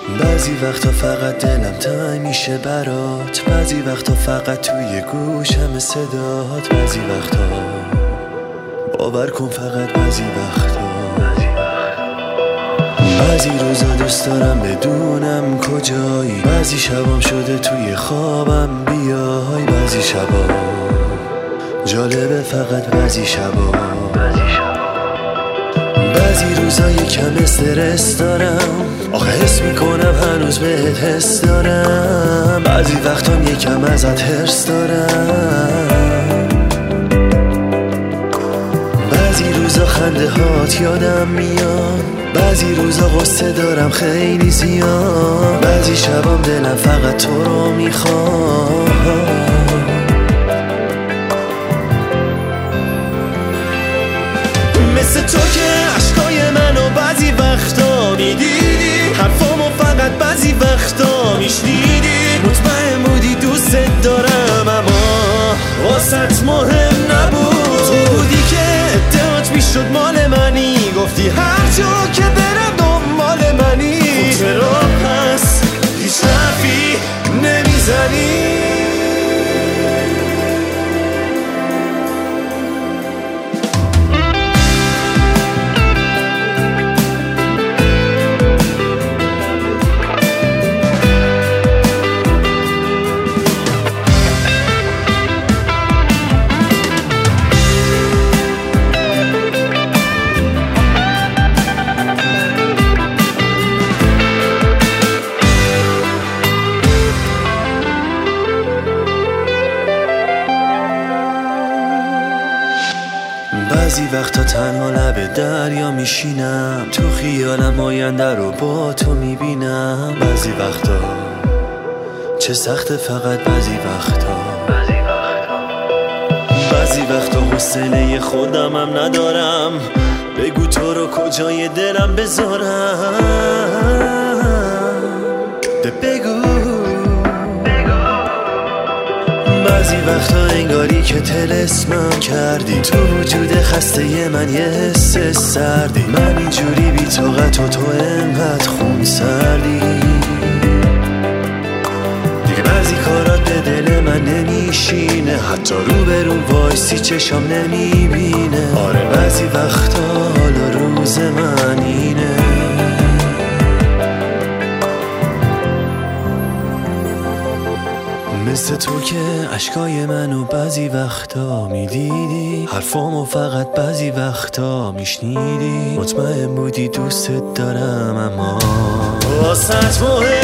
بعضی وقتا فقط دلم تنگ میشه برات، بعضی وقتا فقط توی گوشم صدات، بعضی وقتا باور کن فقط بعضی وقتا، بعضی روزا دوست دارم بدونم کجایی، بعضی شبام شده توی خوابم بیای، بعضی شبا جالبه فقط بعضی شبا، بعضی روزا یکم استرس دارم، آخه حس میکنم هنوز بهت حس دارم، بعضی وقتام یکم ازت حرص دارم، بعضی روزا خنده هات یادم میاد، بعضی روزا غصه دارم خیلی زیاد، بعضی شبام دلم فقط تو رو میخواد، مثل تو که عشقای منو بعضی وقتا میدیدی، حرفامو فقط بعضی وقتا میشنیدی، مطمئن بودی دوست دارم اما واسط مهم نبود، تو بودی که ادعات میشد مال منی، گفتی هر جا که برم دنبال منی، خب چرا پس هیچ حرفی نمیزنی؟ بعضی وقتا تنها لب دریا میشینم، تو خیالم آینده رو با تو میبینم، بعضی وقتا چه سخته فقط بعضی وقتا، بعضی وقتا حوصله خودمم ندارم، بگو تو رو کجای دلم بذارم، بگو بعضی وقتا انگاری که طلسمم کردی، تو وجود خسته من یه حس سردی، من اینجوری بی طاقت و تو انقدر خون سردی، دیگه بعضی کارات به دل من نمیشینه، حتی رو به رو وایسی چشام نمیبینه، آره بعضی وقتا حالا روز من اینه، مثل تو که عشقای منو بعضی وقتا میدیدی، حرفامو فقط بعضی وقتا میشنیدی، مطمئن بودی دوست دارم اما واسط مهم